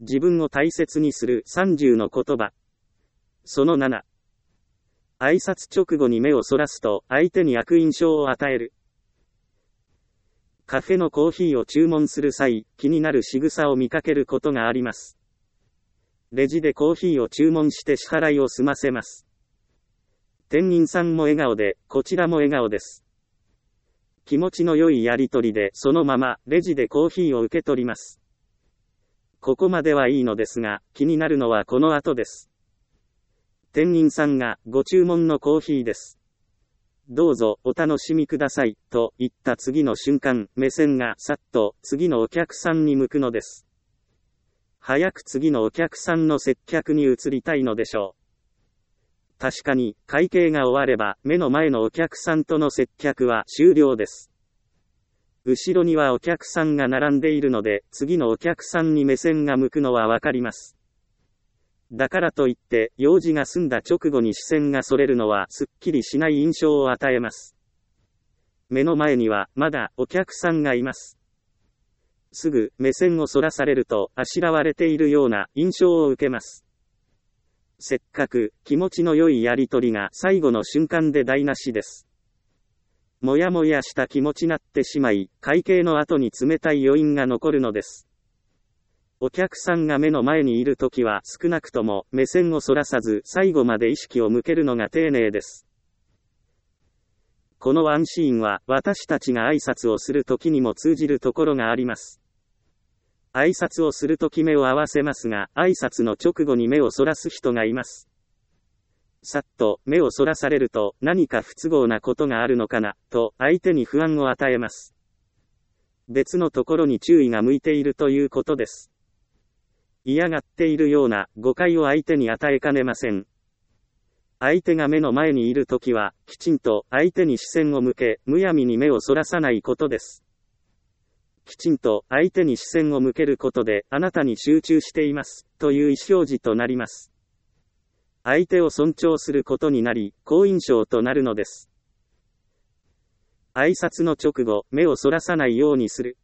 自分を大切にする30の言葉。その7。挨拶直後に目をそらすと相手に悪印象を与える。カフェのコーヒーを注文する際、気になる仕草を見かけることがあります。レジでコーヒーを注文して支払いを済ませます。店員さんも笑顔で、こちらも笑顔です。気持ちの良いやりとりでそのままレジでコーヒーを受け取ります。ここまではいいのですが、気になるのはこの後です。店員さんが、ご注文のコーヒーです。どうぞお楽しみください、と言った次の瞬間、目線がさっと次のお客さんに向くのです。早く次のお客さんの接客に移りたいのでしょう。確かに、会計が終われば、目の前のお客さんとの接客は終了です。後ろにはお客さんが並んでいるので、次のお客さんに目線が向くのはわかります。だからといって、用事が済んだ直後に視線がそれるのはすっきりしない印象を与えます。目の前には、まだお客さんがいます。すぐ、目線をそらされると、あしらわれているような印象を受けます。せっかく、気持ちの良いやりとりが最後の瞬間で台無しです。もやもやした気持ちになってしまい、会計の後に冷たい余韻が残るのです。お客さんが目の前にいるときは少なくとも目線をそらさず最後まで意識を向けるのが丁寧です。このワンシーンは私たちが挨拶をするときにも通じるところがあります。挨拶をするとき目を合わせますが、挨拶の直後に目をそらす人がいます。さっと目をそらされると何か不都合なことがあるのかな、と相手に不安を与えます。別のところに注意が向いているということです。嫌がっているような誤解を相手に与えかねません。相手が目の前にいるときは、きちんと相手に視線を向け、むやみに目をそらさないことです。きちんと相手に視線を向けることで、あなたに集中しています、という意思表示となります。相手を尊重することになり、好印象となるのです。挨拶の直後、目をそらさないようにする。